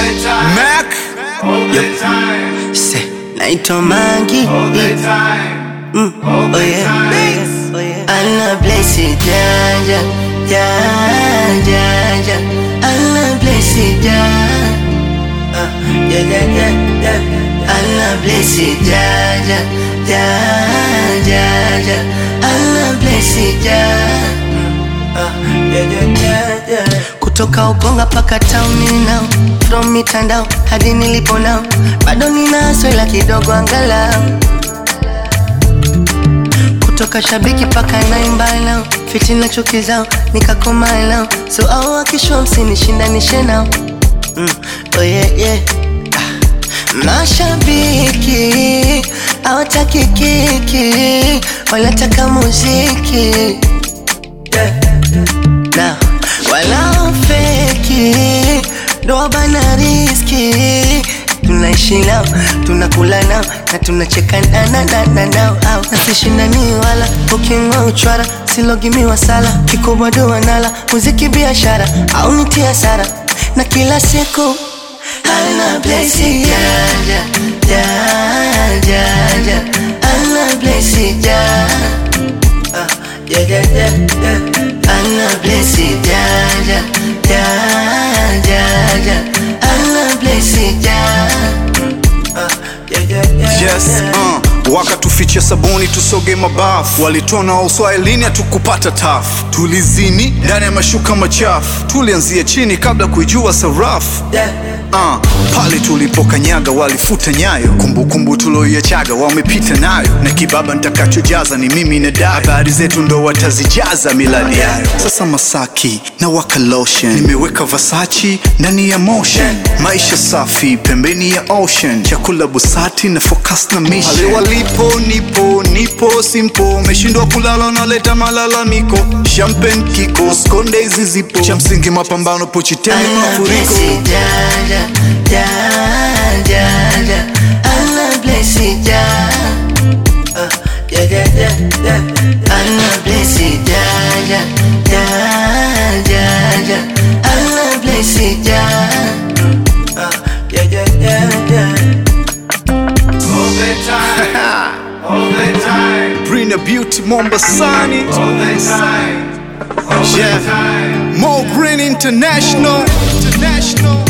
Mac. Say, naitwa Mangi. Oh yeah, Allah bless it, Jaja, Jaja. Allah bless it, Jaja, Jaja. Allah bless it, Jaja, Jaja. Allah bless it, Jaja. Kutoka Ukonga paka tauni now, from mitandao hadi nilipo now, bado nina swela kidogo angalau. Kutoka shabiki paka naimba now, fitina chuki zao nikakoma now, so au wakishwa msinishindanishe now. Oh yeah, yeah. Mashabiki hawataki kiki, wanataka muziki, na wala feki ndo bana riski. Tunaishi nao, tunakula nao, na tunacheka nao. Nasishindani wala ukingwa uchwara, silogimiwa sala, kikubwa dua nala, muziki biashara au nitia sara, na kila siku Allah bless it, Jaja, Jaja. Allah bless it, Jaja, Jaja. Allah bless it, Jaja, Jaja. Allah bless it, Jaja. Yes, wakatuficha sabuni tusoge mabafu, walitona uswahilini hatukupata tafu, tulizini ndani ya mashuka machafu, tulianzia chini kabla kuijua sarafu. Pale tulipokanyaga walifuta nyayo, kumbukumbu tuloiachaga wamepita nayo, na kibaba nitakachojaza ni mimi na Dayo, habari zetu ndo watazijaza miladi yayo. Sasa Masaki na waka lotion, nimeweka Versace ndani ya motion, maisha safi pembeni ya ocean, chakula busati na focus na mission. Pale walipo nipo simple, meshindwa kulala naleta malalamiko, champagne kiko skonde hizi zipo, cha msingi mapambano pochiteni mafuriko. Jaja, Allah bless it, Jaja, Jaja. Allah bless it, Jaja, Jaja. Allah bless it, Jaja, Jaja. All the time. Bring the beauty Mombasani. All the time. Yeah. More Green International.